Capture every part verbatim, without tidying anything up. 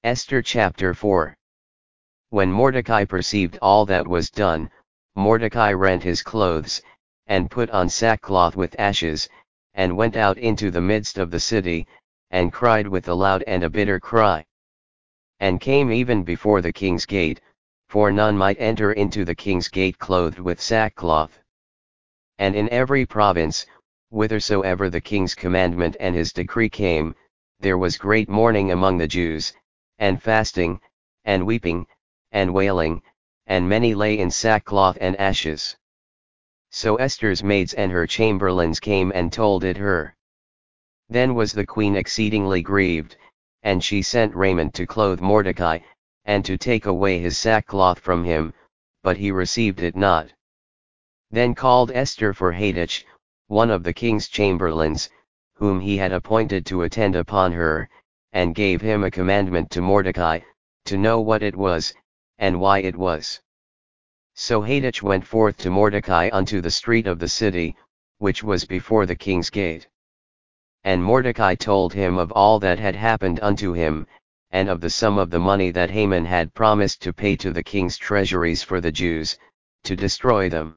Esther chapter four. When Mordecai perceived all that was done, Mordecai rent his clothes, and put on sackcloth with ashes, and went out into the midst of the city, and cried with a loud and a bitter cry. And came even before the king's gate, for none might enter into the king's gate clothed with sackcloth. And in every province, whithersoever the king's commandment and his decree came, there was great mourning among the Jews, and fasting, and weeping, and wailing, and many lay in sackcloth and ashes. So Esther's maids and her chamberlains came and told it her. Then was the queen exceedingly grieved, and she sent raiment to clothe Mordecai, and to take away his sackcloth from him, but he received it not. Then called Esther for Hathach, one of the king's chamberlains, whom he had appointed to attend upon her, and gave him a commandment to Mordecai, to know what it was, and why it was. So Hathach went forth to Mordecai unto the street of the city, which was before the king's gate. And Mordecai told him of all that had happened unto him, and of the sum of the money that Haman had promised to pay to the king's treasuries for the Jews, to destroy them.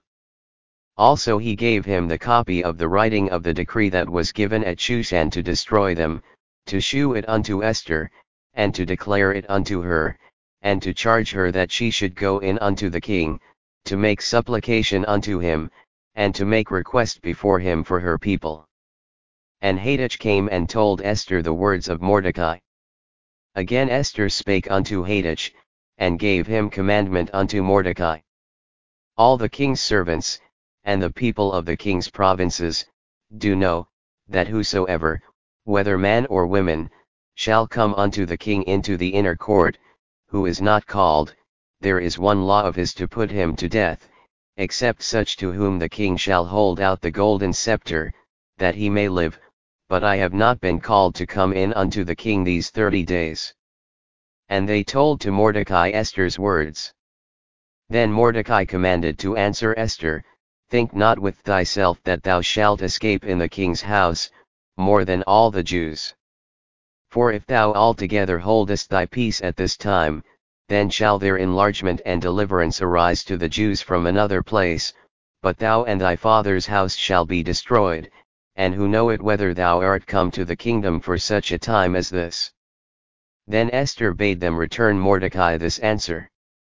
Also he gave him the copy of the writing of the decree that was given at Shushan to destroy them, to shew it unto Esther, and to declare it unto her, and to charge her that she should go in unto the king, to make supplication unto him, and to make request before him for her people. And Hathach came and told Esther the words of Mordecai. Again Esther spake unto Hathach, and gave him commandment unto Mordecai. All the king's servants, and the people of the king's provinces, do know, that whosoever, whether man or woman, shall come unto the king into the inner court, who is not called, there is one law of his to put him to death, except such to whom the king shall hold out the golden scepter, that he may live, but I have not been called to come in unto the king these thirty days. And they told to Mordecai Esther's words. Then Mordecai commanded to answer Esther, Think not with thyself that thou shalt escape in the king's house, more than all the Jews. For if thou altogether holdest thy peace at this time, then shall their enlargement and deliverance arise to the Jews from another place, but thou and thy father's house shall be destroyed, and who know it whether thou art come to the kingdom for such a time as this. Then Esther bade them return Mordecai this answer.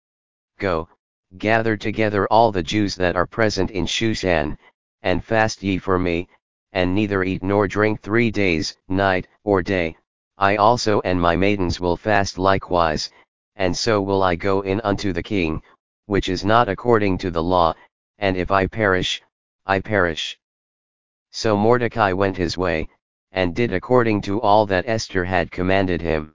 Go, gather together all the Jews that are present in Shushan, and fast ye for me, and neither eat nor drink three days, night or day. I also and my maidens will fast likewise, and so will I go in unto the king, which is not according to the law, and if I perish, I perish. So Mordecai went his way, and did according to all that Esther had commanded him.